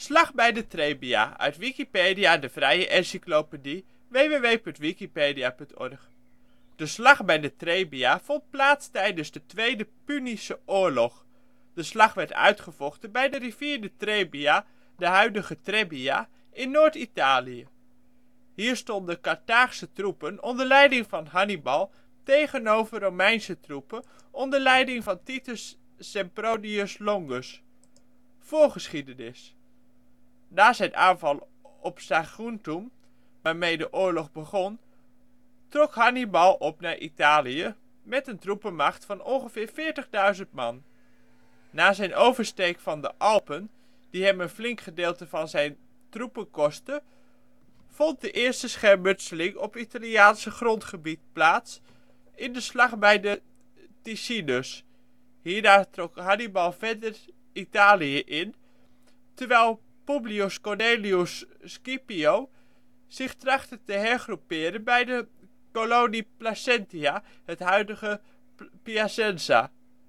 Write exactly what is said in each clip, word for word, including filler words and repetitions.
Slag bij de Trebia, uit Wikipedia, de vrije encyclopedie. w w w punt wikipedia punt org. De Slag bij de Trebia vond plaats tijdens de Tweede Punische Oorlog. De slag werd uitgevochten bij de rivier de Trebia, de huidige Trebbia, in Noord-Italië. Hier stonden Carthaagse troepen onder leiding van Hannibal tegenover Romeinse troepen onder leiding van Titus Sempronius Longus. Voorgeschiedenis. Na zijn aanval op Saguntum, waarmee de oorlog begon, trok Hannibal op naar Italië met een troepenmacht van ongeveer veertigduizend man. Na zijn oversteek van de Alpen, die hem een flink gedeelte van zijn troepen kostte, vond de eerste schermutseling op Italiaans grondgebied plaats in de slag bij de Ticinus. Hierna trok Hannibal verder Italië in, terwijl Publius Cornelius Scipio zich trachtte te hergroeperen bij de kolonie Placentia, het huidige Piacenza,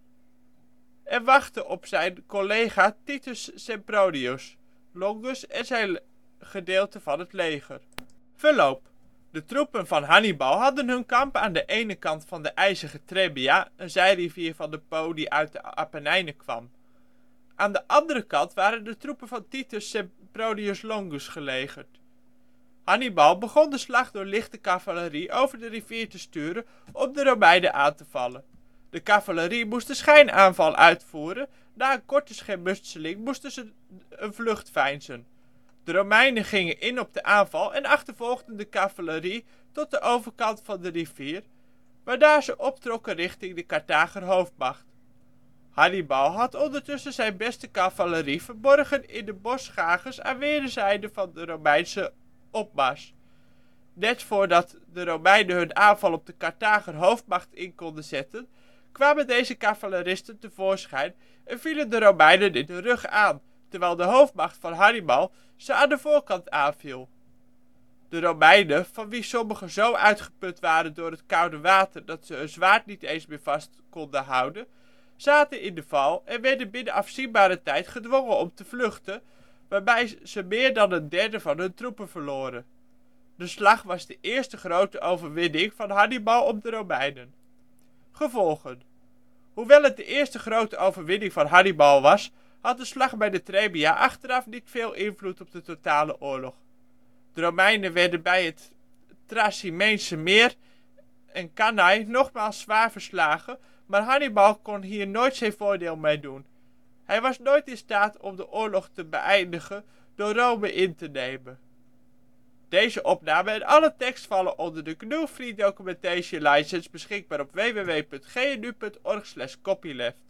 en wachtte op zijn collega Titus Sempronius Longus en zijn gedeelte van het leger. Verloop. De troepen van Hannibal hadden hun kamp aan de ene kant van de ijzige Trebbia, een zijrivier van de Po die uit de Appenijnen kwam. Aan de andere kant waren de troepen van Titus Sempronius Longus gelegerd. Hannibal begon de slag door lichte cavalerie over de rivier te sturen om de Romeinen aan te vallen. De cavalerie moest een schijnaanval uitvoeren, na een korte schermutseling moesten ze een vlucht veinzen. De Romeinen gingen in op de aanval en achtervolgden de cavalerie tot de overkant van de rivier, waarna ze optrokken richting de Carthager hoofdmacht. Hannibal had ondertussen zijn beste cavalerie verborgen in de bosschagers aan weerszijden van de Romeinse opmars. Net voordat de Romeinen hun aanval op de Carthager hoofdmacht in konden zetten, kwamen deze cavaleristen tevoorschijn en vielen de Romeinen in de rug aan, terwijl de hoofdmacht van Hannibal ze aan de voorkant aanviel. De Romeinen, van wie sommigen zo uitgeput waren door het koude water dat ze hun zwaard niet eens meer vast konden houden, zaten in de val en werden binnen afzienbare tijd gedwongen om te vluchten, waarbij ze meer dan een derde van hun troepen verloren. De slag was de eerste grote overwinning van Hannibal op de Romeinen. Gevolgen. Hoewel het de eerste grote overwinning van Hannibal was, had de slag bij de Trebia achteraf niet veel invloed op de totale oorlog. De Romeinen werden bij het Trasimeense meer en Cannae nogmaals zwaar verslagen, maar Hannibal kon hier nooit zijn voordeel mee doen. Hij was nooit in staat om de oorlog te beëindigen door Rome in te nemen. Deze opname en alle tekst vallen onder de G N U Free Documentation License beschikbaar op w w w punt g n u punt org slash copyleft.